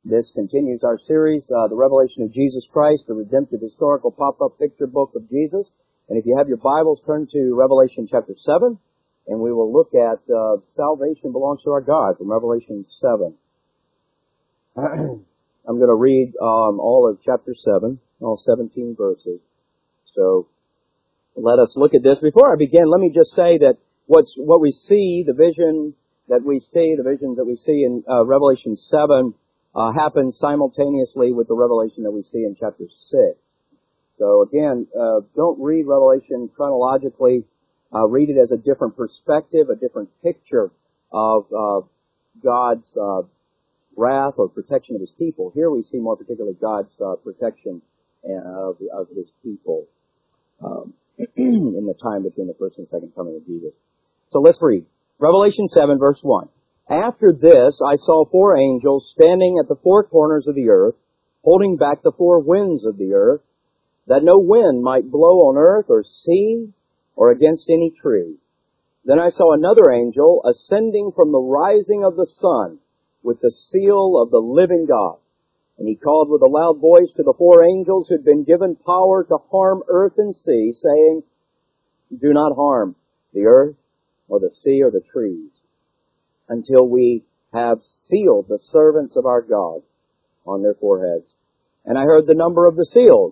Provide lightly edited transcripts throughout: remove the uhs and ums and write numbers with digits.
This continues our series, The Revelation of Jesus Christ, the redemptive historical pop-up picture book of Jesus. And if you have your Bibles, turn to Revelation chapter 7, and we will look at salvation belongs to our God from Revelation 7. I'm going to read all of chapter 7, all 17 verses. So let us look at this. Before I begin, let me just say that what we see, the visions that we see in Revelation 7 happens simultaneously with the revelation that we see in chapter 6. So again, don't read Revelation chronologically. Read it as a different perspective, a different picture of God's wrath or protection of His people. Here we see more particularly God's protection of His people in the time between the first and second coming of Jesus. So let's read. Revelation 7, verse 1. After this, I saw 4 angels standing at the 4 corners of the earth, holding back the 4 winds of the earth, that no wind might blow on earth or sea or against any tree. Then I saw another angel ascending from the rising of the sun with the seal of the living God. And he called with a loud voice to the 4 angels who had been given power to harm earth and sea, saying, Do not harm the earth or the sea or the trees, until we have sealed the servants of our God on their foreheads. And I heard the number of the seals,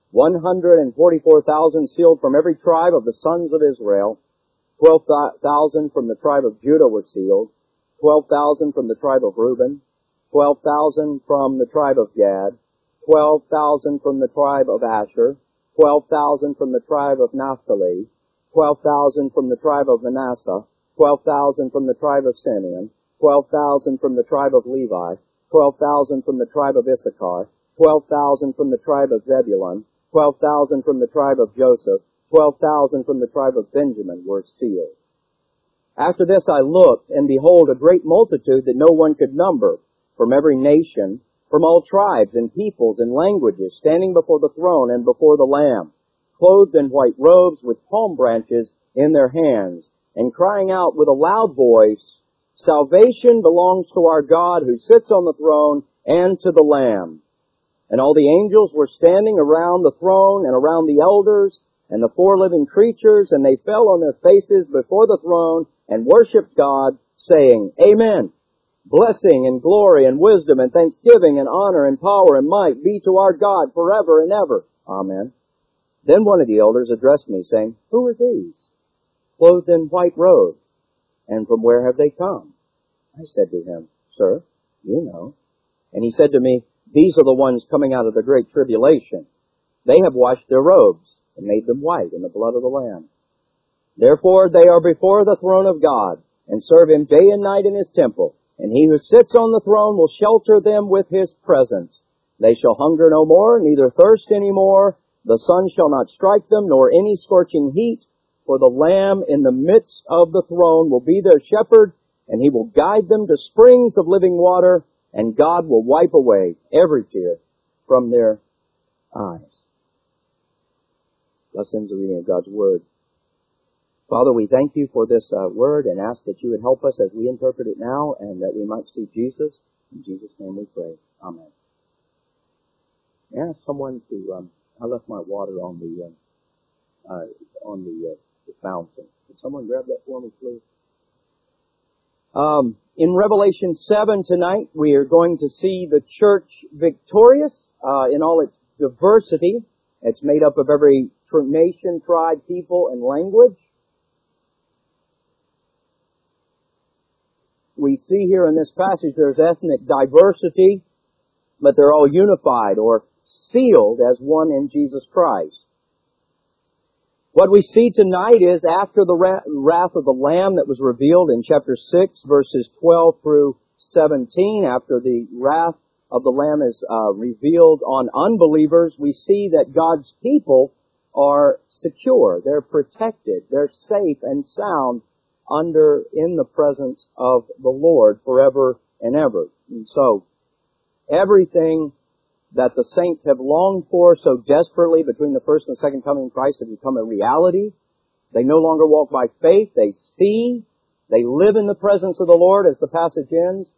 144,000 sealed from every tribe of the sons of Israel. 12,000 from the tribe of Judah were sealed, 12,000 from the tribe of Reuben, 12,000 from the tribe of Gad, 12,000 from the tribe of Asher, 12,000 from the tribe of Naphtali, 12,000 from the tribe of Manasseh, 12,000 from the tribe of Simeon, 12,000 from the tribe of Levi, 12,000 from the tribe of Issachar, 12,000 from the tribe of Zebulun, 12,000 from the tribe of Joseph, 12,000 from the tribe of Benjamin were sealed. After this I looked, and behold, a great multitude that no one could number, from every nation, from all tribes and peoples and languages, standing before the throne and before the Lamb, clothed in white robes with palm branches in their hands, and crying out with a loud voice, Salvation belongs to our God who sits on the throne and to the Lamb. And all the angels were standing around the throne and around the elders and the 4 living creatures, and they fell on their faces before the throne and worshipped God, saying, Amen. Blessing and glory and wisdom and thanksgiving and honor and power and might be to our God forever and ever. Amen. Then one of the elders addressed me, saying, Who are these, clothed in white robes, and from where have they come? I said to him, Sir, you know. And he said to me, These are the ones coming out of the great tribulation. They have washed their robes and made them white in the blood of the Lamb. Therefore they are before the throne of God, and serve Him day and night in His temple. And He who sits on the throne will shelter them with His presence. They shall hunger no more, neither thirst any more. The sun shall not strike them, nor any scorching heat. For the Lamb in the midst of the throne will be their shepherd, and He will guide them to springs of living water, and God will wipe away every tear from their eyes. Thus ends the reading of God's Word. Father, we thank You for this Word and ask that You would help us as we interpret it now, and that we might see Jesus. In Jesus' name we pray. Amen. May I ask someone to, I left my water on the fountain. Can someone grab that for me, please? In Revelation 7 tonight, we are going to see the church victorious in all its diversity. It's made up of every nation, tribe, people, and language. We see here in this passage there's ethnic diversity, but they're all unified or sealed as one in Jesus Christ. What we see tonight is after the wrath of the Lamb that was revealed in chapter 6, verses 12 through 17, after the wrath of the Lamb is revealed on unbelievers, we see that God's people are secure. They're protected. They're safe and sound in the presence of the Lord forever and ever. And so, everything that the saints have longed for so desperately between the first and the second coming of Christ has become a reality. They no longer walk by faith. They see. They live in the presence of the Lord as the passage ends.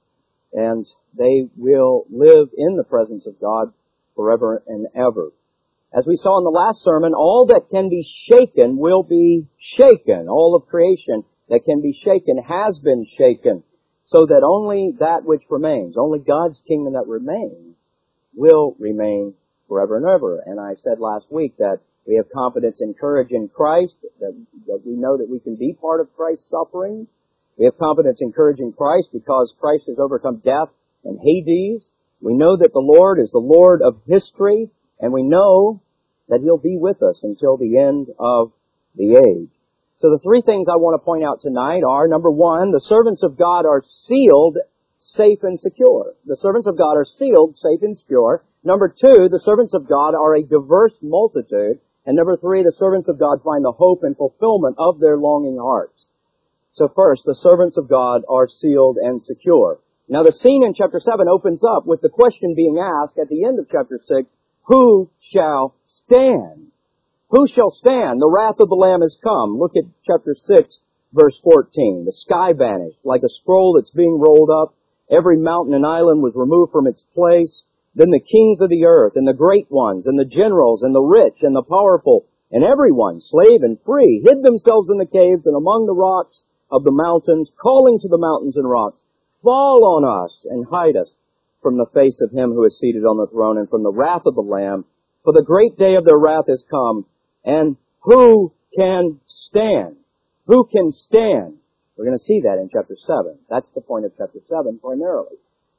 and they will live in the presence of God forever and ever. As we saw in the last sermon, all that can be shaken will be shaken. All of creation that can be shaken has been shaken, so that only that which remains, only God's kingdom that remains, will remain forever and ever. And I said last week that we have confidence and courage in Christ, that we know that we can be part of Christ's sufferings. We have confidence and courage in Christ because Christ has overcome death and Hades. We know that the Lord is the Lord of history, and we know that He'll be with us until the end of the age. So the three things I want to point out tonight are, number one, the servants of God are sealed, safe, and secure. The servants of God are sealed, safe, and secure. Number two, the servants of God are a diverse multitude. And number three, the servants of God find the hope and fulfillment of their longing hearts. So first, the servants of God are sealed and secure. Now the scene in chapter 7 opens up with the question being asked at the end of chapter 6, who shall stand? Who shall stand? The wrath of the Lamb has come. Look at chapter 6, verse 14. The sky vanished like a scroll that's being rolled up. Every mountain and island was removed from its place. Then the kings of the earth and the great ones and the generals and the rich and the powerful and everyone, slave and free, hid themselves in the caves and among the rocks of the mountains, calling to the mountains and rocks, fall on us and hide us from the face of Him who is seated on the throne and from the wrath of the Lamb. For the great day of their wrath is come, and who can stand? Who can stand? We're going to see that in chapter 7. That's the point of chapter 7 primarily.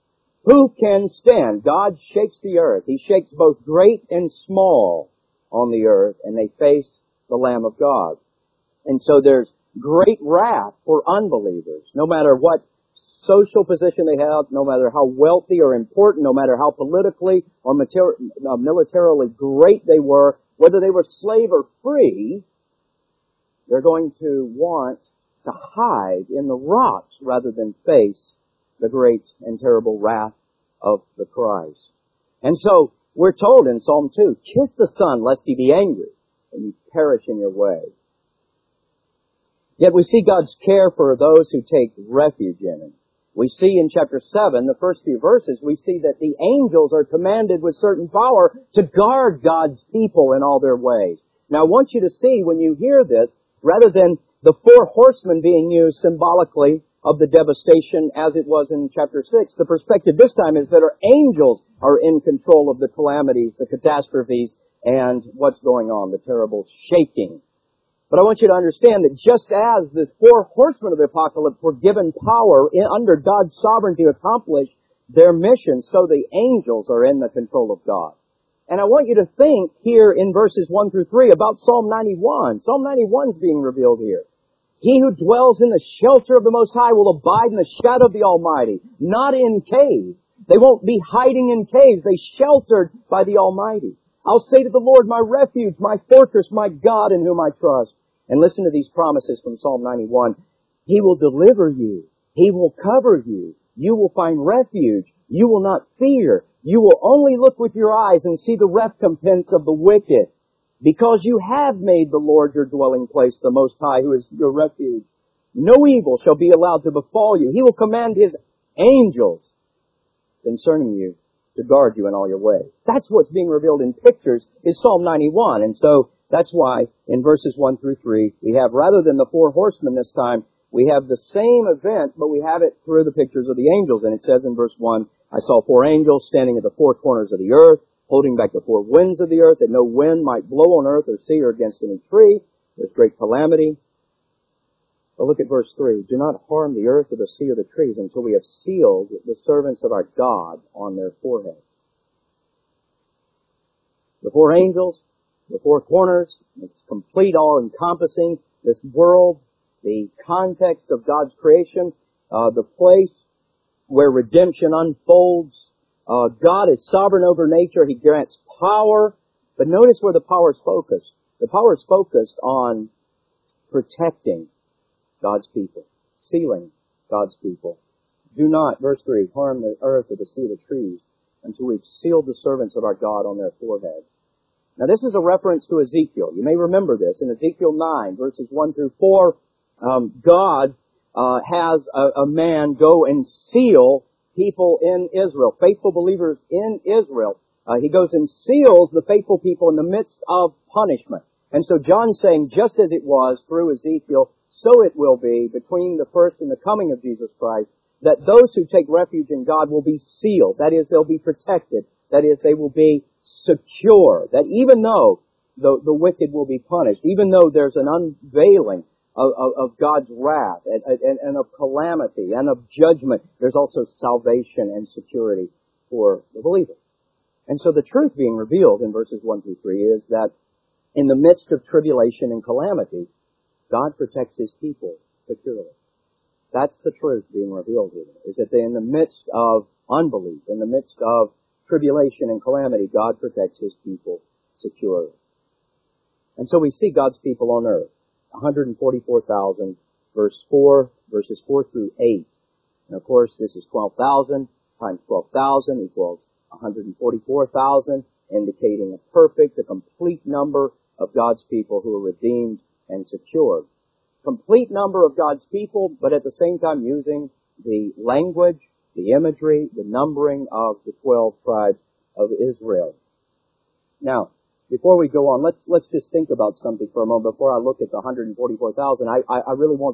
Who can stand? God shakes the earth. He shakes both great and small on the earth, and they face the Lamb of God. And so there's great wrath for unbelievers, no matter what social position they have, no matter how wealthy or important, no matter how politically or militarily great they were, whether they were slave or free, they're going to want to hide in the rocks rather than face the great and terrible wrath of the Christ. And so we're told in Psalm 2, kiss the Son lest He be angry and you perish in your way. Yet we see God's care for those who take refuge in Him. We see in chapter 7, the first few verses, we see that the angels are commanded with certain power to guard God's people in all their ways. Now I want you to see when you hear this, rather than the four horsemen being used symbolically of the devastation as it was in chapter 6, the perspective this time is that our angels are in control of the calamities, the catastrophes, and what's going on, the terrible shaking. But I want you to understand that just as the four horsemen of the apocalypse were given power under God's sovereignty to accomplish their mission, so the angels are in the control of God. And I want you to think here in verses 1 through 3 about Psalm 91. Psalm 91 is being revealed here. He who dwells in the shelter of the Most High will abide in the shadow of the Almighty, not in caves. They won't be hiding in caves. They sheltered by the Almighty. I'll say to the Lord, my refuge, my fortress, my God in whom I trust. And listen to these promises from Psalm 91. He will deliver you. He will cover you. You will find refuge. You will not fear. You will only look with your eyes and see the recompense of the wicked. Because you have made the Lord your dwelling place, the Most High, who is your refuge. No evil shall be allowed to befall you. He will command His angels concerning you to guard you in all your ways. That's what's being revealed in pictures is Psalm 91. And so that's why in verses 1 through 3, we have, rather than the four horsemen this time, we have the same event, but we have it through the pictures of the angels. And it says in verse 1, I saw four angels standing at the four corners of the earth, holding back the four winds of the earth, that no wind might blow on earth or sea or against any tree. There's great calamity. But look at verse 3. Do not harm the earth or the sea or the trees until we have sealed the servants of our God on their foreheads. The four angels, the four corners, it's complete, all-encompassing, this world, the context of God's creation, the place where redemption unfolds. God is sovereign over nature. He grants power. But notice where the power is focused. The power is focused on protecting God's people, sealing God's people. Do not, verse 3, harm the earth or the sea or the trees until we've sealed the servants of our God on their foreheads. Now this is a reference to Ezekiel. You may remember this. In Ezekiel 9, verses 1 through 4, God has a man go and seal people in Israel, faithful believers in Israel. He goes and seals the faithful people in the midst of punishment. And so John's saying, just as it was through Ezekiel, so it will be between the first and the coming of Jesus Christ, that those who take refuge in God will be sealed. That is, they'll be protected. That is, they will be secure. That even though the wicked will be punished, even though there's an unveiling of God's wrath and of calamity and of judgment, there's also salvation and security for the believer. And so the truth being revealed in verses 1 through 3 is that in the midst of tribulation and calamity, God protects His people securely. That's the truth being revealed here, is that in the midst of unbelief, in the midst of tribulation and calamity, God protects His people securely. And so we see God's people on earth, 144,000, verses 4 through 8. And of course, this is 12,000 times 12,000 equals 144,000, indicating a complete number of God's people who are redeemed and secured. Complete number of God's people, but at the same time using the language, the imagery, the numbering of the 12 tribes of Israel. Now, before we go on, let's just think about something for a moment before I look at the 144,000. I really want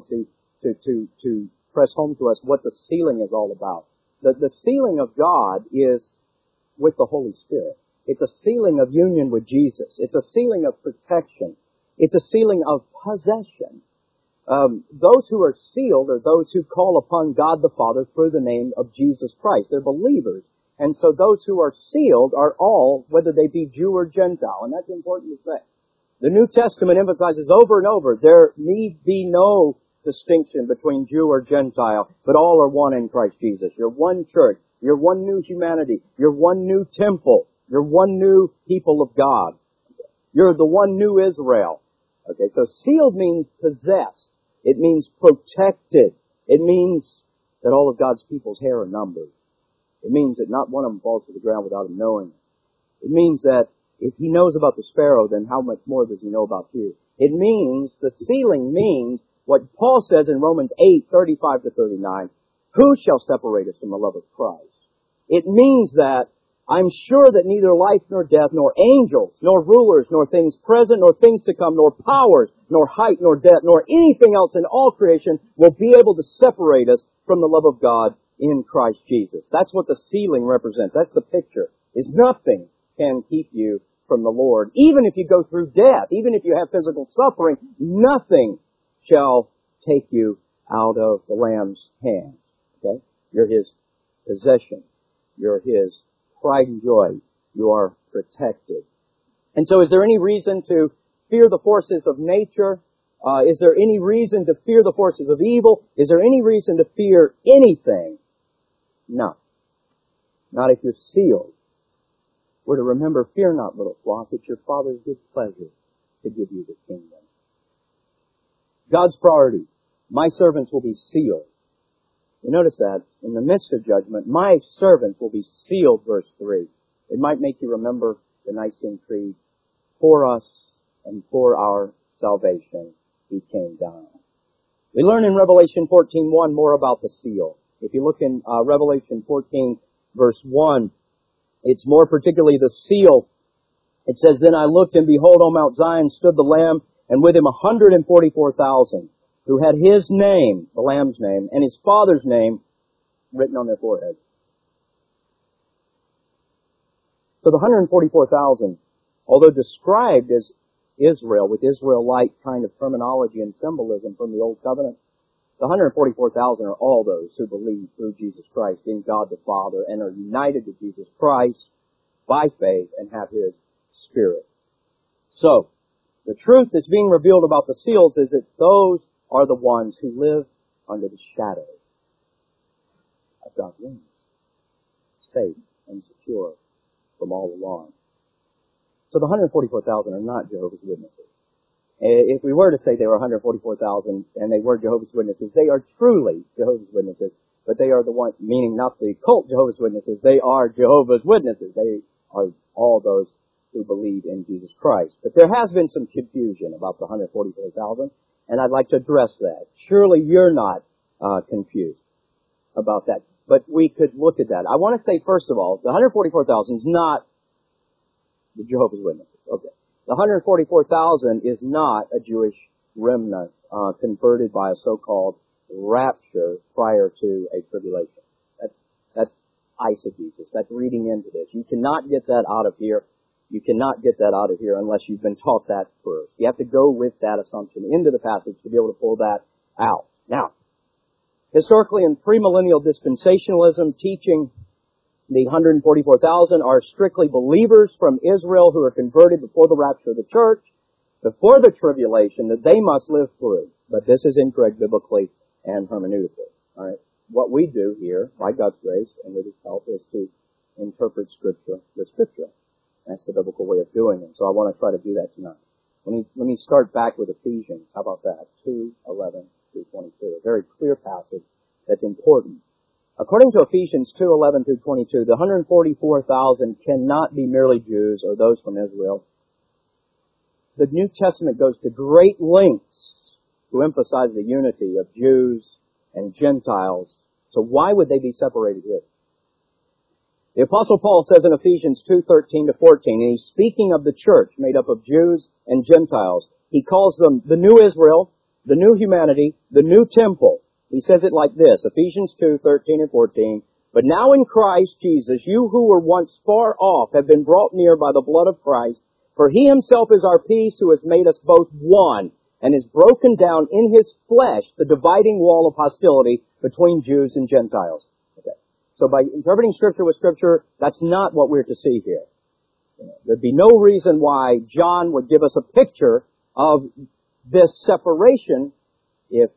to press home to us what the sealing is all about. The sealing of God is with the Holy Spirit. It's a sealing of union with Jesus. It's a sealing of protection. It's a sealing of possession. Those who are sealed are those who call upon God the Father through the name of Jesus Christ. They're believers. And so those who are sealed are all, whether they be Jew or Gentile. And that's important to say. The New Testament emphasizes over and over, there need be no distinction between Jew or Gentile, but all are one in Christ Jesus. You're one church. You're one new humanity. You're one new temple. You're one new people of God. You're the one new Israel. Okay, so sealed means possessed. It means protected. It means that all of God's people's hair are numbered. It means that not one of them falls to the ground without Him knowing it. It means that if He knows about the sparrow, then how much more does He know about you? It means, the sealing means what Paul says in Romans 8:35 to 39, who shall separate us from the love of Christ? It means that I'm sure that neither life nor death, nor angels, nor rulers, nor things present, nor things to come, nor powers, nor height, nor depth, nor anything else in all creation will be able to separate us from the love of God in Christ Jesus. That's what the sealing represents. That's the picture. Is nothing can keep you from the Lord. Even if you go through death, even if you have physical suffering, nothing shall take you out of the Lamb's hand. Okay? You're His possession. You're His pride and joy. You are protected. And so is there any reason to fear the forces of nature? Is there any reason to fear the forces of evil? Is there any reason to fear anything? No. Not if you're sealed. We're to remember, fear not, little flock, it's your Father's good pleasure to give you the kingdom. God's priority. My servants will be sealed. You notice that in the midst of judgment, my servants will be sealed, verse 3. It might make you remember the Nicene Creed. For us and for our salvation, He came down. We learn in Revelation 14:1 more about the seal. If you look in Revelation 14, verse 1, it's more particularly the seal. It says, Then I looked, and behold, on Mount Zion stood the Lamb, and with Him 144,000, who had His name, the Lamb's name, and His Father's name written on their foreheads. So the 144,000, although described as Israel, with Israelite kind of terminology and symbolism from the Old Covenant, the 144,000 are all those who believe through Jesus Christ in God the Father and are united to Jesus Christ by faith and have His Spirit. So, the truth that's being revealed about the seals is that those are the ones who live under the shadow of God's wings, safe and secure from all alarm. So the 144,000 are not Jehovah's Witnesses. If we were to say they were 144,000 and they were Jehovah's Witnesses, they are truly Jehovah's Witnesses, but they are the ones, meaning not the cult Jehovah's Witnesses, they are Jehovah's Witnesses. They are all those who believe in Jesus Christ. But there has been some confusion about the 144,000, and I'd like to address that. Surely you're not confused about that. but we could look at that. I want to say, first of all, the 144,000 is not the Jehovah's Witnesses. Okay. The 144,000 is not a Jewish remnant converted by a so-called rapture prior to a tribulation. That's eisegesis. That's reading into this. You cannot get that out of here. You cannot get that out of here unless you've been taught that first. You have to go with that assumption into the passage to be able to pull that out. Now, historically in premillennial dispensationalism, teaching the 144,000 are strictly believers from Israel who are converted before the rapture of the church, before the tribulation that they must live through. But this is incorrect biblically and hermeneutically. All right. What we do here, by God's grace and with His help, is to interpret Scripture with Scripture. That's the biblical way of doing it. So I want to try to do that tonight. Let me start back with Ephesians. How about that? 2:11 through 22. A very clear passage that's important. According to Ephesians 2:11 through 22, the 144,000 cannot be merely Jews or those from Israel. The New Testament goes to great lengths to emphasize the unity of Jews and Gentiles. So why would they be separated here? The Apostle Paul says in Ephesians 2:13 to 14, and he's speaking of the church made up of Jews and Gentiles. He calls them the new Israel, the new humanity, the new temple. He says it like this, Ephesians 2:13 and 14, but now in Christ Jesus, you who were once far off have been brought near by the blood of Christ, for He Himself is our peace, who has made us both one, and has broken down in His flesh the dividing wall of hostility between Jews and Gentiles. Okay. So by interpreting Scripture with Scripture, that's not what we're to see here. There'd be no reason why John would give us a picture of this separation if,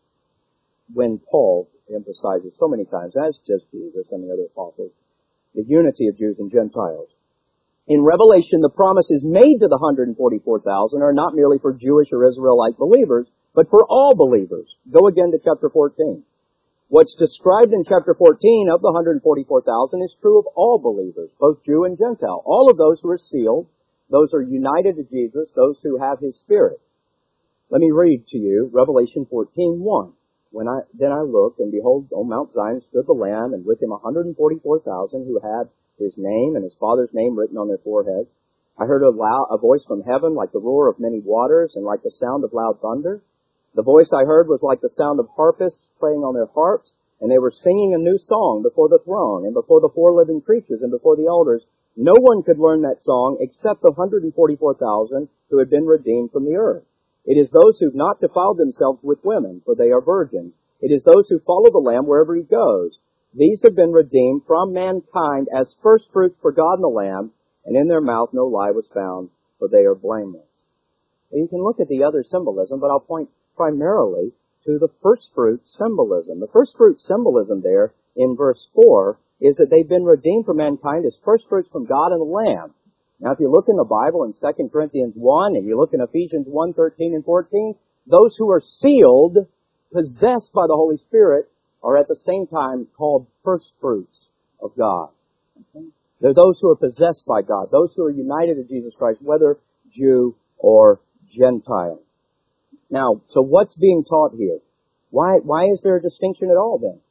when Paul emphasizes so many times, as just Jesus and the other apostles, the unity of Jews and Gentiles. In Revelation, the promises made to the 144,000 are not merely for Jewish or Israelite believers, but for all believers. Go again to chapter 14. What's described in chapter 14 of the 144,000 is true of all believers, both Jew and Gentile. All of those who are sealed, those who are united to Jesus, those who have His Spirit. Let me read to you Revelation 14:1. Then I looked, and behold, on Mount Zion stood the Lamb, and with Him 144,000 who had His name and His Father's name written on their foreheads. I heard a voice from heaven like the roar of many waters and like the sound of loud thunder. The voice I heard was like the sound of harpists playing on their harps, and they were singing a new song before the throne and before the four living creatures and before the elders. No one could learn that song except the 144,000 who had been redeemed from the earth. It is those who've not defiled themselves with women, for they are virgins. It is those who follow the Lamb wherever He goes. These have been redeemed from mankind as firstfruits for God and the Lamb, and in their mouth no lie was found, for they are blameless. Well, you can look at the other symbolism, but I'll point primarily to the firstfruit symbolism. The firstfruit symbolism there in verse 4 is that they've been redeemed from mankind as firstfruits from God and the Lamb. Now, if you look in the Bible in 2 Corinthians 1 and you look in Ephesians 1:13 and 14, those who are sealed, possessed by the Holy Spirit, are at the same time called firstfruits of God. Okay? They're those who are possessed by God, those who are united to Jesus Christ, whether Jew or Gentile. Now, so what's being taught here? Why is there a distinction at all then?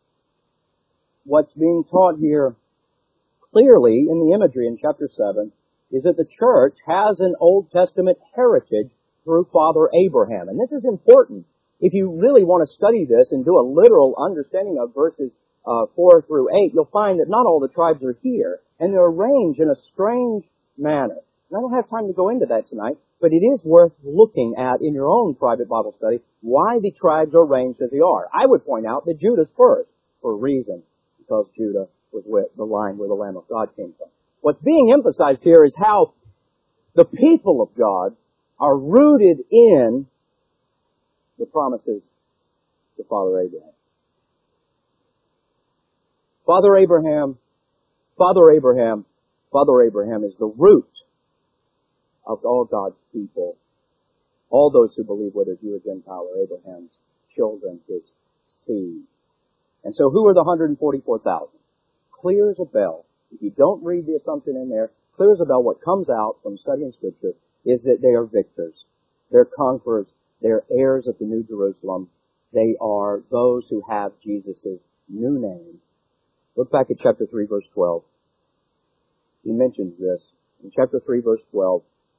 What's being taught here clearly in the imagery in chapter 7 is that the church has an Old Testament heritage through Father Abraham. And this is important. If you really want to study this and do a literal understanding of verses 4 through 8, you'll find that not all the tribes are here, and they're arranged in a strange manner. And I don't have time to go into that tonight, but it is worth looking at in your own private Bible study why the tribes are arranged as they are. I would point out that Judah's first, for a reason, because Judah was where the line where the Lamb of God came from. What's being emphasized here is how the people of God are rooted in the promises to Father Abraham. Father Abraham is the root of all God's people. All those who believe, whether Jew or Gentile, are Abraham's children, his seed. And so who are the 144,000? Clear as a bell. If you don't read the assumption in there, clear as a bell, what comes out from studying Scripture is that they are victors. They're conquerors. They're heirs of the New Jerusalem. They are those who have Jesus' new name. Look back at chapter 3, verse 12. He mentions this. In chapter 3, verse 12,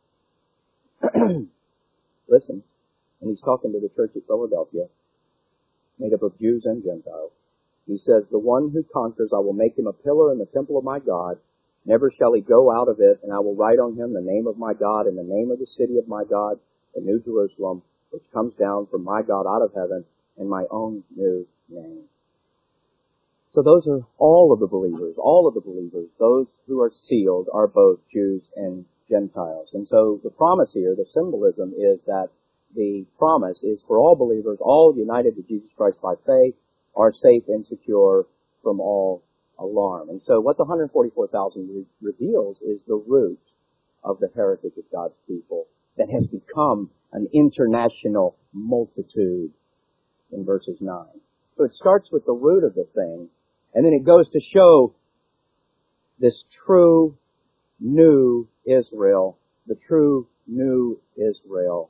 listen, and he's talking to the church at Philadelphia, made up of Jews and Gentiles. He says, the one who conquers, I will make him a pillar in the temple of my God. Never shall he go out of it, and I will write on him the name of my God and the name of the city of my God, the New Jerusalem, which comes down from my God out of heaven, and my own new name. So those are all of the believers. Those who are sealed are both Jews and Gentiles. And so the promise here, the symbolism is that the promise is for all believers, all united to Jesus Christ by faith, are safe and secure from all alarm. And so what the 144,000 reveals is the root of the heritage of God's people that has become an international multitude in verses 9. So it starts with the root of the thing, and then it goes to show this true new Israel, the true new Israel.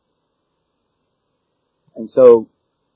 And so,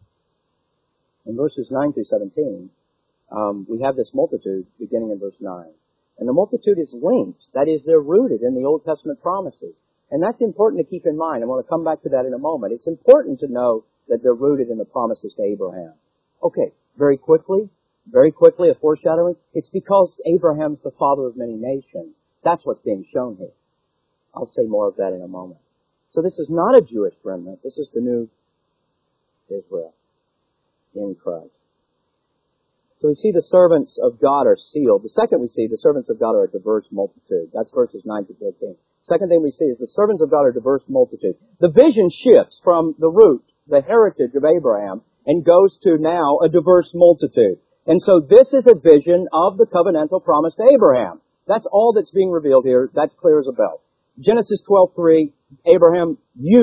in verses 9 through 17, we have this multitude beginning in verse 9. And the multitude is linked. That is, they're rooted in the Old Testament promises. And that's important to keep in mind. I want to come back to that in a moment. It's important to know that they're rooted in the promises to Abraham. Okay, very quickly, a foreshadowing. It's because Abraham's the father of many nations. That's what's being shown here. I'll say more of that in a moment. So this is not a Jewish remnant. This is the new Israel in Christ. So we see the servants of God are sealed. The second we see, the servants of God are a diverse multitude. That's verses 9 to 14. Second thing we see is the servants of God are a diverse multitude. The vision shifts from the root, the heritage of Abraham, and goes to now a diverse multitude. And so this is a vision of the covenantal promise to Abraham. That's all that's being revealed here. That's clear as a bell. Genesis 12:3, Abraham,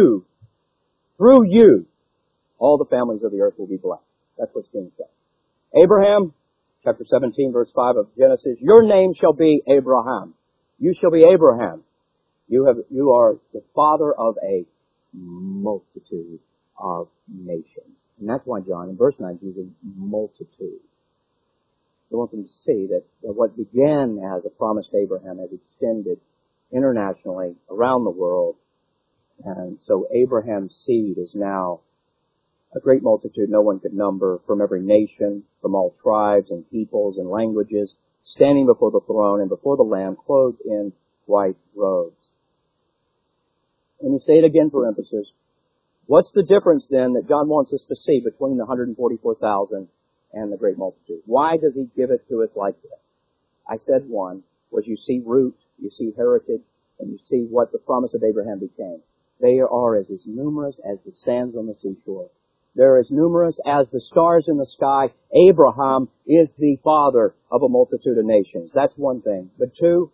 through you, all the families of the earth will be blessed. That's what's being said. Abraham, chapter 17, verse 5 of Genesis, your name shall be Abraham. You shall be Abraham. You are the father of a multitude of nations. And that's why John, in verse 9, uses multitude. I want them to see that what began as a promise to Abraham has extended internationally around the world. And so Abraham's seed is now a great multitude no one could number, from every nation, from all tribes and peoples and languages, standing before the throne and before the Lamb, clothed in white robes. Let me say it again for emphasis. What's the difference then that John wants us to see between the 144,000 and the great multitude? Why does he give it to us like this? I said one was you see root, you see heritage, and you see what the promise of Abraham became. They are as numerous as the sands on the seashore. They're as numerous as the stars in the sky. Abraham is the father of a multitude of nations. That's one thing. But two,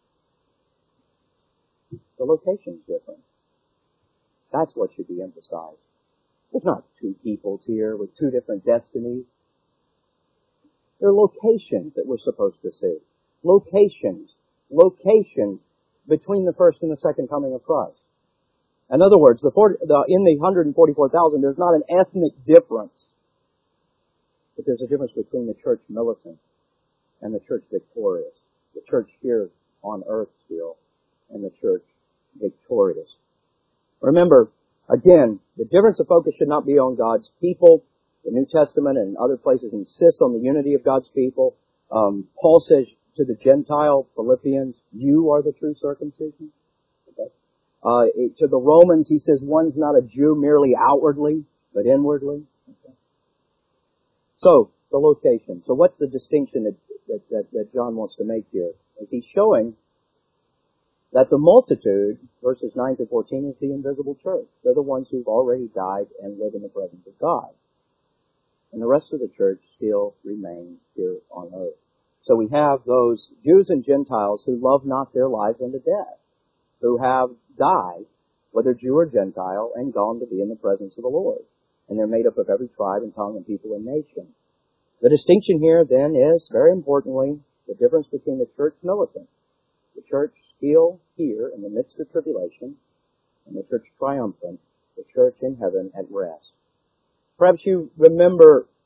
the location's different. That's what should be emphasized. There's not two peoples here with two different destinies. There are locations that we're supposed to see. Locations between the first and the second coming of Christ. In other words, in the 144,000, there's not an ethnic difference. But there's a difference between the church militant and the church victorious. The church here on earth still, and the church victorious. Remember, again, the difference of focus should not be on God's people. The New Testament and other places insist on the unity of God's people. Paul says to the Gentile Philippians, you are the true circumcision. Okay. To the Romans, he says one's not a Jew merely outwardly, but inwardly. Okay. So, the location. So what's the distinction that John wants to make here? Is he showing that the multitude, verses 9 to 14, is the invisible church. They're the ones who've already died and live in the presence of God. And the rest of the church still remains here on earth. So we have those Jews and Gentiles who love not their lives unto death, who have died, whether Jew or Gentile, and gone to be in the presence of the Lord. And they're made up of every tribe and tongue and people and nation. The distinction here then is, very importantly, the difference between the church militant, the church still here in the midst of tribulation, and the church triumphant, the church in heaven at rest. Perhaps you remember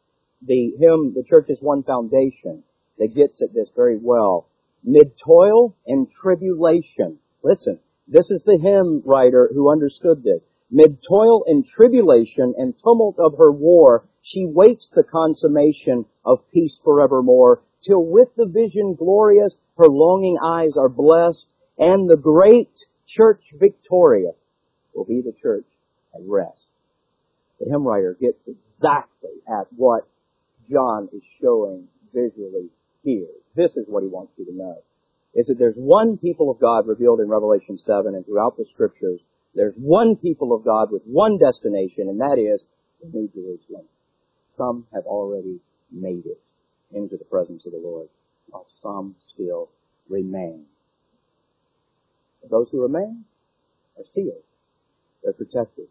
the hymn, The Church is One Foundation, that gets at this very well. Mid toil and tribulation. Listen, this is the hymn writer who understood this. Mid toil and tribulation and tumult of her war, she waits the consummation of peace forevermore, till with the vision glorious her longing eyes are blessed, and the great church victorious will be the church at rest. The hymn writer gets exactly at what John is showing visually here. This is what he wants you to know. Is that there's one people of God revealed in Revelation 7 and throughout the Scriptures. There's one people of God with one destination, and that is the New Jerusalem. Some have already made it into the presence of the Lord, while some still remain. Those who remain are sealed. They're protected.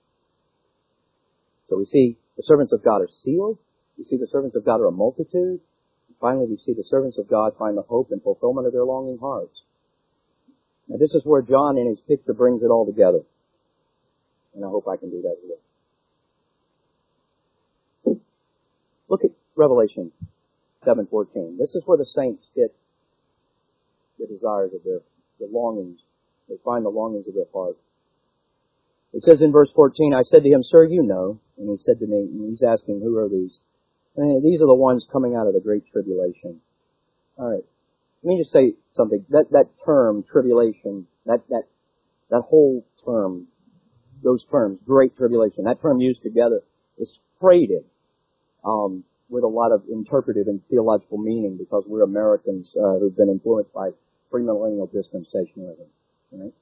So we see the servants of God are sealed. We see the servants of God are a multitude. And finally, we see the servants of God find the hope and fulfillment of their longing hearts. Now, this is where John in his picture brings it all together. And I hope I can do that here. Look at Revelation 7:14. This is where the saints get the desires of the longings. They find the longings of their heart. It says in verse 14, I said to him, Sir, you know. And he said to me, and he's asking, who are these? And these are the ones coming out of the great tribulation. All right. Let me just say something. That term, tribulation, that whole term, those terms, great tribulation, that term used together is freighted with a lot of interpretive and theological meaning because we're Americans who've been influenced by premillennial dispensationalism. Right?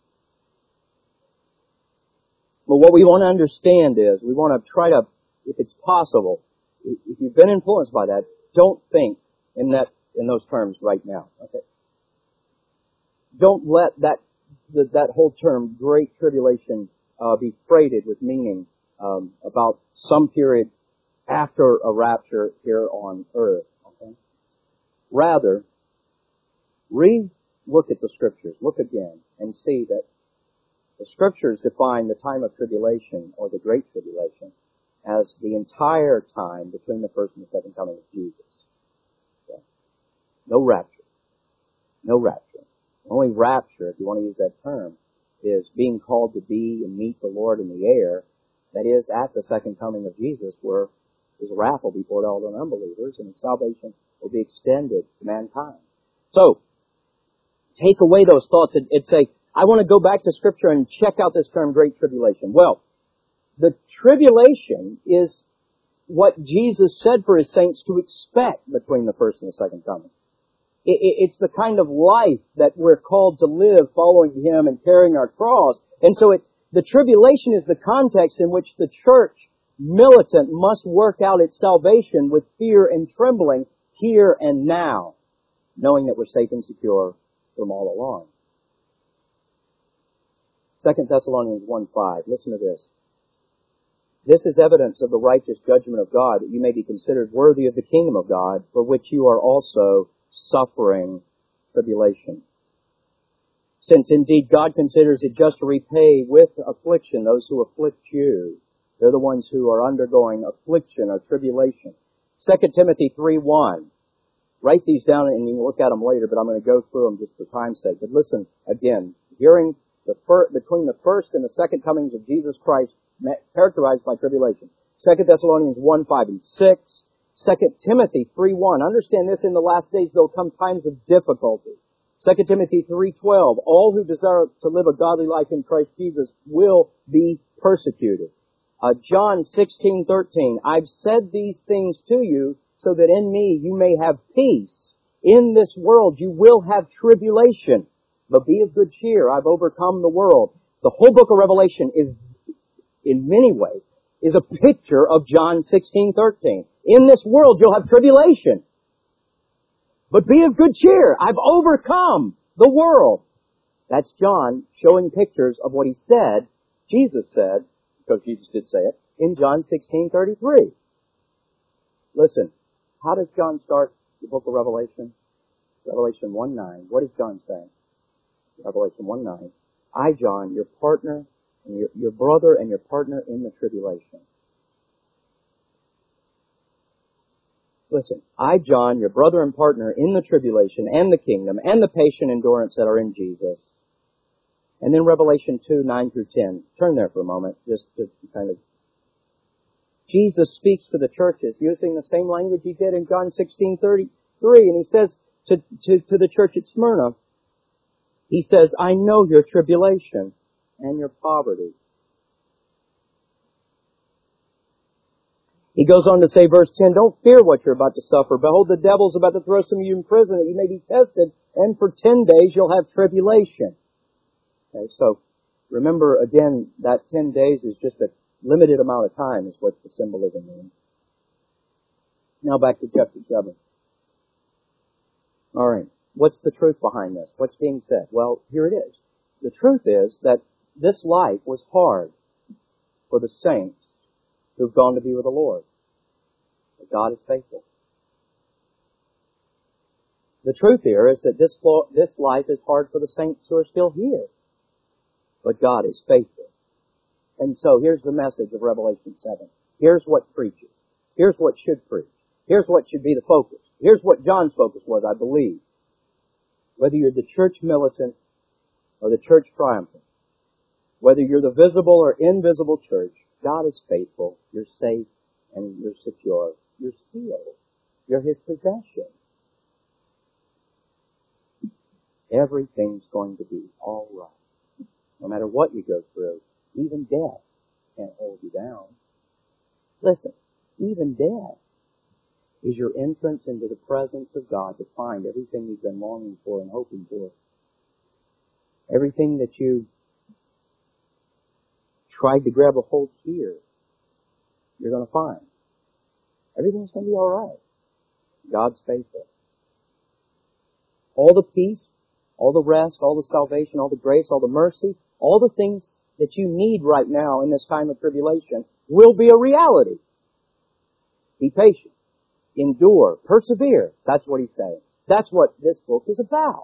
But what we want to understand is, we want to try to, if it's possible, if you've been influenced by that, don't think in those terms right now. Okay? Don't let that whole term, great tribulation, be freighted with meaning about some period after a rapture here on earth. Okay? Rather, look at the Scriptures. Look again and see that the Scriptures define the time of tribulation or the great tribulation as the entire time between the first and the second coming of Jesus. Okay? No rapture. No rapture. Only rapture, if you want to use that term, is being called to be and meet the Lord in the air. That is, at the second coming of Jesus, where His wrath will be poured out on unbelievers and His salvation will be extended to mankind. So, take away those thoughts and say, I want to go back to Scripture and check out this term, great tribulation. Well, the tribulation is what Jesus said for His saints to expect between the first and the second coming. It's the kind of life that we're called to live following Him and carrying our cross. And so the tribulation is the context in which the church, militant, must work out its salvation with fear and trembling here and now, knowing that we're safe and secure from all along. 2 Thessalonians 1:5. Listen to this. This is evidence of the righteous judgment of God, that you may be considered worthy of the kingdom of God, for which you are also suffering tribulation. Since indeed God considers it just to repay with affliction those who afflict you. They're the ones who are undergoing affliction or tribulation. 2 Timothy 3:1. Write these down and you can look at them later, but I'm going to go through them just for time's sake. But listen, again, between the first and the second comings of Jesus Christ, characterized by tribulation. 2 Thessalonians 1:5 and 6. 2 Timothy 3:1. Understand this, in the last days there'll come times of difficulty. 2 Timothy 3:12. All who desire to live a godly life in Christ Jesus will be persecuted. John 16:13. I've said these things to you so that in me you may have peace. In this world you will have tribulation, but be of good cheer. I've overcome the world. The whole book of Revelation is, in many ways, is a picture of John 16:13. In this world you'll have tribulation, but be of good cheer. I've overcome the world. That's John showing pictures of what he said, Jesus said, because Jesus did say it, in John 16:33. Listen, how does John start the book of Revelation? Revelation 1:9. What is John saying? Revelation 1:9. I, John, your partner, and your brother and your partner in the tribulation. Listen, I, John, your brother and partner in the tribulation and the kingdom and the patient endurance that are in Jesus. And then Revelation 2, 9 through 10. Turn there for a moment, just to kind of... Jesus speaks to the churches using the same language he did in John 16:33, and he says to the church at Smyrna, he says, I know your tribulation and your poverty. He goes on to say, verse 10, don't fear what you're about to suffer. Behold, the devil's about to throw some of you in prison that you may be tested, and for 10 days you'll have tribulation. Okay, so remember again, that 10 days is just a limited amount of time is what the symbolism means. Now back to chapter 7. Alright, what's the truth behind this? What's being said? Well, here it is. The truth is that this life was hard for the saints who've gone to be with the Lord. But God is faithful. The truth here is that this life is hard for the saints who are still here. But God is faithful. And so here's the message of Revelation 7. Here's what preaches. Here's what should preach. Here's what should be the focus. Here's what John's focus was, I believe. Whether you're the church militant or the church triumphant, whether you're the visible or invisible church, God is faithful. You're safe and you're secure. You're sealed. You're His possession. Everything's going to be all right. No matter what you go through, even death can't hold you down. Listen, even death is your entrance into the presence of God to find everything you've been longing for and hoping for. Everything that you tried to grab a hold here, you're going to find. Everything's going to be all right. God's faithful. All the peace, all the rest, all the salvation, all the grace, all the mercy, all the things that you need right now in this time of tribulation will be a reality. Be patient. Endure. Persevere. That's what he's saying. That's what this book is about.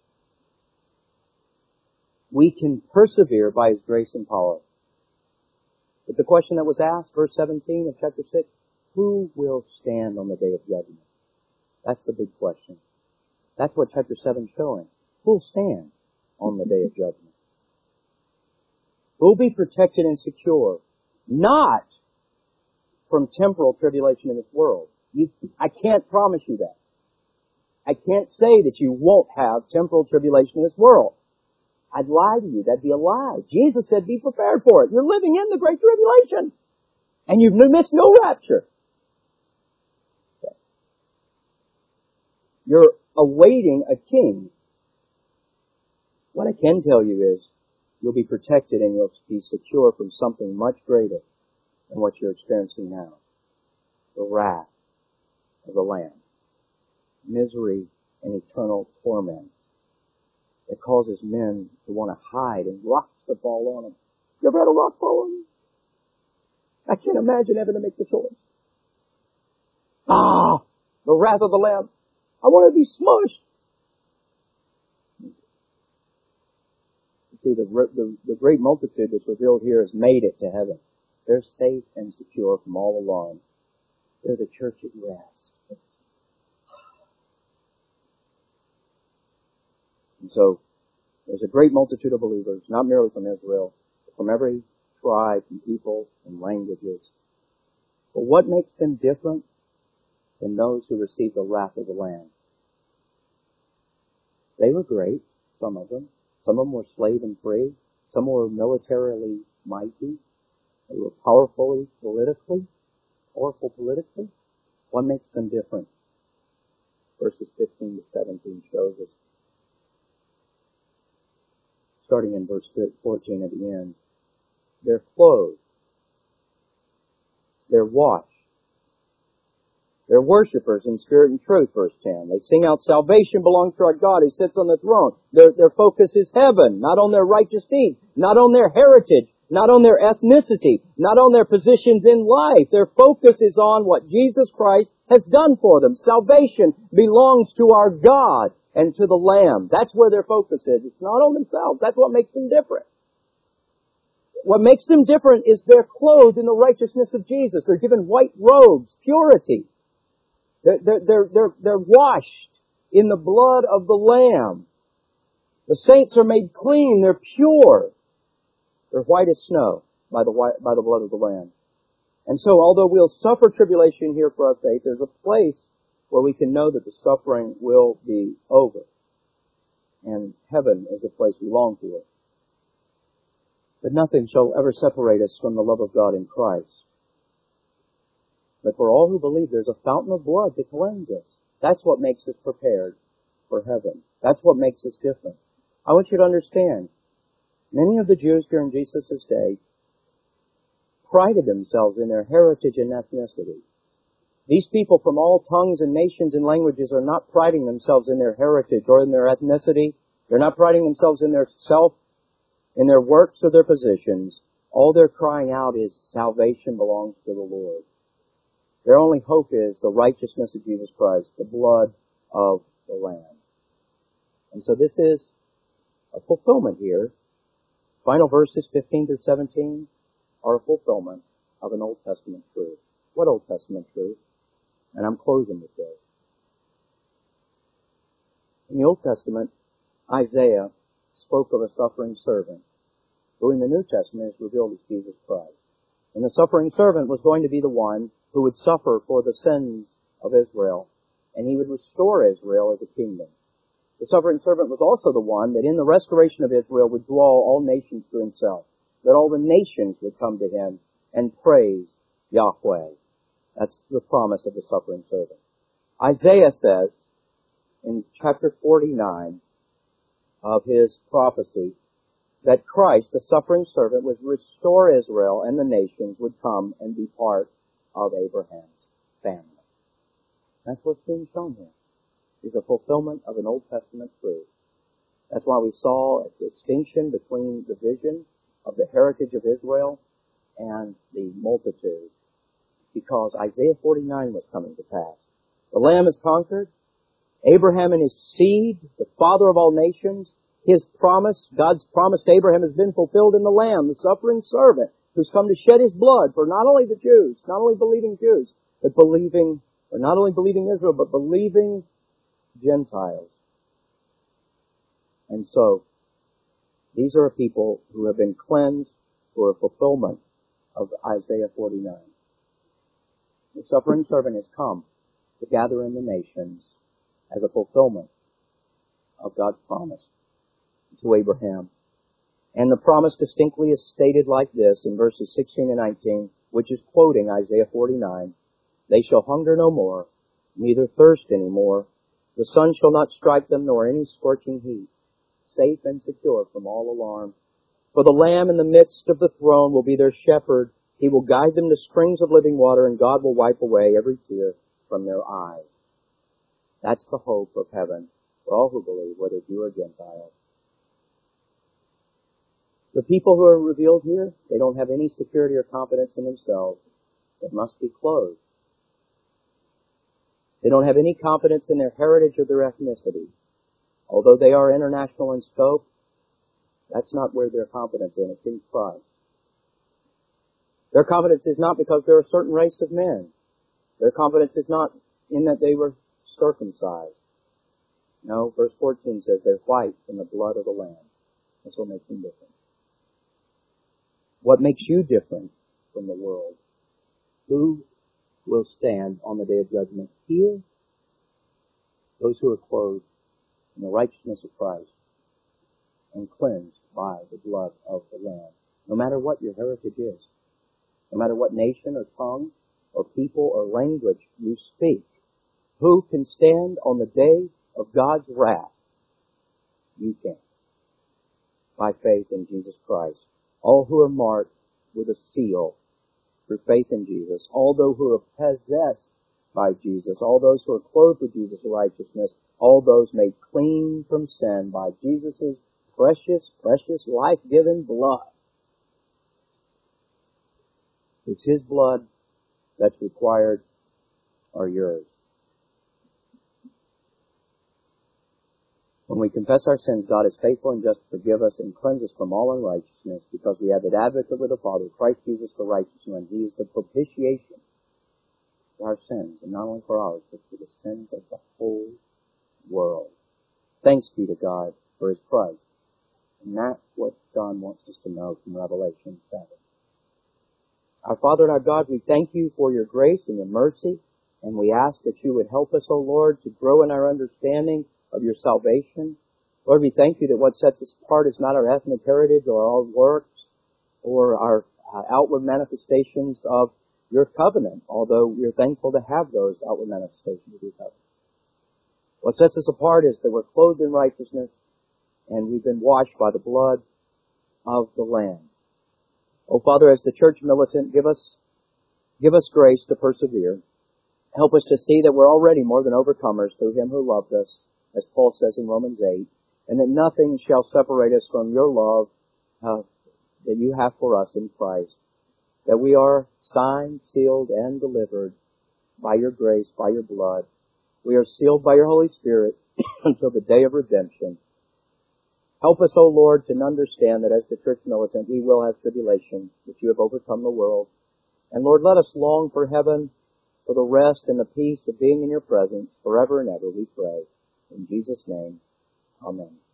We can persevere by His grace and power. But the question that was asked, verse 17 of chapter 6, who will stand on the day of judgment? That's the big question. That's what chapter 7 is showing. Who will stand on the day of judgment? Who will be protected and secure? Not from temporal tribulation in this world. I can't promise you that. I can't say that you won't have temporal tribulation in this world. I'd lie to you. That'd be a lie. Jesus said, be prepared for it. You're living in the great tribulation. And you've missed no rapture. Okay. You're awaiting a king. What I can tell you is, you'll be protected and you'll be secure from something much greater than what you're experiencing now. The wrath of the Lamb. Misery and eternal torment that causes men to want to hide and rocks to fall on them. You ever had a rock fall on you? I can't imagine having to make the choice. The wrath of the Lamb. I want to be smushed. You see, the great multitude that's revealed here has made it to heaven. They're safe and secure from all alarm. They're the church at rest. And so, there's a great multitude of believers, not merely from Israel, but from every tribe and people and languages. But what makes them different than those who received the wrath of the Lamb? They were great, some of them. Some of them were slave and free. Some were militarily mighty. They were powerful politically. What makes them different? Verses 15 to 17 shows us. Starting in verse 14 at the end. They're clothed. They're washed. They're worshipers in spirit and truth, verse 10. They sing out, salvation belongs to our God who sits on the throne. Their focus is heaven, not on their righteous deeds, not on their heritage, not on their ethnicity, not on their positions in life. Their focus is on what Jesus Christ has done for them. Salvation belongs to our God and to the Lamb. That's where their focus is. It's not on themselves. That's what makes them different. What makes them different is they're clothed in the righteousness of Jesus. They're given white robes, purity. They're washed in the blood of the Lamb. The saints are made clean. They're pure. They're white as snow by the blood of the Lamb. And so, although we'll suffer tribulation here for our faith, there's a place where we can know that the suffering will be over. And heaven is a place we long for. But nothing shall ever separate us from the love of God in Christ. But for all who believe, there's a fountain of blood to cleanse us. That's what makes us prepared for heaven. That's what makes us different. I want you to understand, many of the Jews during Jesus' day prided themselves in their heritage and ethnicity. These people from all tongues and nations and languages are not priding themselves in their heritage or in their ethnicity. They're not priding themselves in their self, in their works or their positions. All they're crying out is salvation belongs to the Lord. Their only hope is the righteousness of Jesus Christ, the blood of the Lamb. And so this is a fulfillment here. Final verses 15 through 17 are a fulfillment of an Old Testament truth. What Old Testament truth? And I'm closing with this. In the Old Testament, Isaiah spoke of a suffering servant, who in the New Testament is revealed as Jesus Christ. And the suffering servant was going to be the one who would suffer for the sins of Israel, and he would restore Israel as a kingdom. The suffering servant was also the one that in the restoration of Israel would draw all nations to himself, that all the nations would come to him and praise Yahweh. That's the promise of the suffering servant. Isaiah says in chapter 49 of his prophecy that Christ, the suffering servant, would restore Israel and the nations would come and be part of Abraham's family. That's what's being shown here, is a fulfillment of an Old Testament truth. That's why we saw a distinction between the vision of the heritage of Israel and the multitude, because Isaiah 49 was coming to pass. The Lamb is conquered. Abraham and his seed, the father of all nations, his promise, God's promise to Abraham has been fulfilled in the Lamb, the suffering servant, who's come to shed his blood for not only the Jews, not only believing Jews, but believing, or not only believing Israel, but believing Gentiles. And so, these are a people who have been cleansed for a fulfillment of Isaiah 49. The suffering servant has come to gather in the nations as a fulfillment of God's promise to Abraham. And the promise distinctly is stated like this in verses 16 and 19, which is quoting Isaiah 49. They shall hunger no more, neither thirst any more. The sun shall not strike them, nor any scorching heat. Safe and secure from all alarm. For the Lamb in the midst of the throne will be their shepherd. He will guide them to springs of living water, and God will wipe away every tear from their eyes. That's the hope of heaven for all who believe, whether Jew or Gentile. The people who are revealed here, they don't have any security or confidence in themselves. They must be clothed. They don't have any confidence in their heritage or their ethnicity. Although they are international in scope, that's not where their confidence is. It's in Christ. Their confidence is not because they're a certain race of men. Their confidence is not in that they were circumcised. No, verse 14 says they're white in the blood of the Lamb. That's what makes them different. What makes you different from the world? Who will stand on the day of judgment? Here, those who are clothed in the righteousness of Christ and cleansed by the blood of the Lamb. No matter what your heritage is, no matter what nation or tongue or people or language you speak, who can stand on the day of God's wrath? You can. By faith in Jesus Christ. All who are marked with a seal through faith in Jesus, all those who are possessed by Jesus, all those who are clothed with Jesus' righteousness, all those made clean from sin by Jesus' precious, precious, life-giving blood. It's His blood that's required or yours. When we confess our sins, God is faithful and just to forgive us and cleanse us from all unrighteousness, because we have that advocate with the Father, Christ Jesus the righteous one. He is the propitiation for our sins, and not only for ours, but for the sins of the whole world. Thanks be to God for His price. And that's what John wants us to know from Revelation 7. Our Father and our God, we thank You for Your grace and Your mercy, and we ask that You would help us, O Lord, to grow in our understanding of Your salvation. Lord, we thank You that what sets us apart is not our ethnic heritage or our works or our outward manifestations of Your covenant, although we're thankful to have those outward manifestations of Your covenant. What sets us apart is that we're clothed in righteousness and we've been washed by the blood of the Lamb. Oh, Father, as the church militant, give us grace to persevere. Help us to see that we're already more than overcomers through Him who loved us, as Paul says in Romans 8, and that nothing shall separate us from Your love that You have for us in Christ, that we are signed, sealed, and delivered by Your grace, by Your blood. We are sealed by Your Holy Spirit until the day of redemption. Help us, O Lord, to understand that as the church militant, we will have tribulation, that You have overcome the world. And Lord, let us long for heaven, for the rest and the peace of being in Your presence forever and ever, we pray. In Jesus' name, amen.